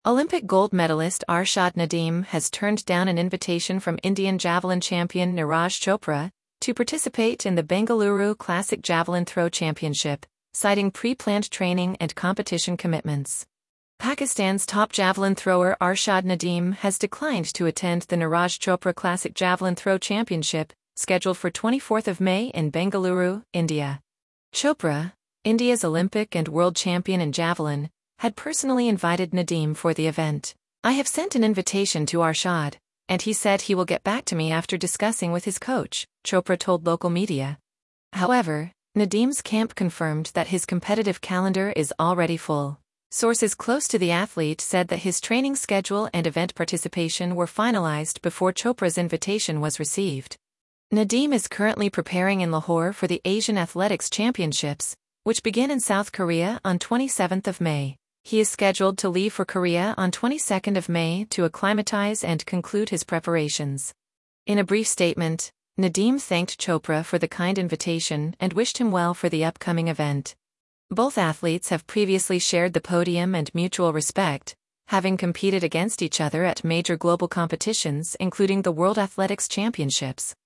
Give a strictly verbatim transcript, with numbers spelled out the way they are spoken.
Olympic gold medalist Arshad Nadeem has turned down an invitation from Indian javelin champion Neeraj Chopra to participate in the Bengaluru Classic Javelin Throw Championship, citing pre-planned training and competition commitments. Pakistan's top javelin thrower Arshad Nadeem has declined to attend the Neeraj Chopra Classic Javelin Throw Championship, scheduled for twenty-fourth of May in Bengaluru, India. Chopra, India's Olympic and world champion in javelin, had personally invited Nadeem for the event. "I have sent an invitation to Arshad, and he said he will get back to me after discussing with his coach," Chopra told local media. However, Nadeem's camp confirmed that his competitive calendar is already full. Sources close to the athlete said that his training schedule and event participation were finalized before Chopra's invitation was received. Nadeem is currently preparing in Lahore for the Asian Athletics Championships, which begin in South Korea on twenty-seventh of May. He is scheduled to leave for Korea on twenty-second of May to acclimatize and conclude his preparations. In a brief statement, Nadeem thanked Chopra for the kind invitation and wished him well for the upcoming event. Both athletes have previously shared the podium and mutual respect, having competed against each other at major global competitions including the World Athletics Championships.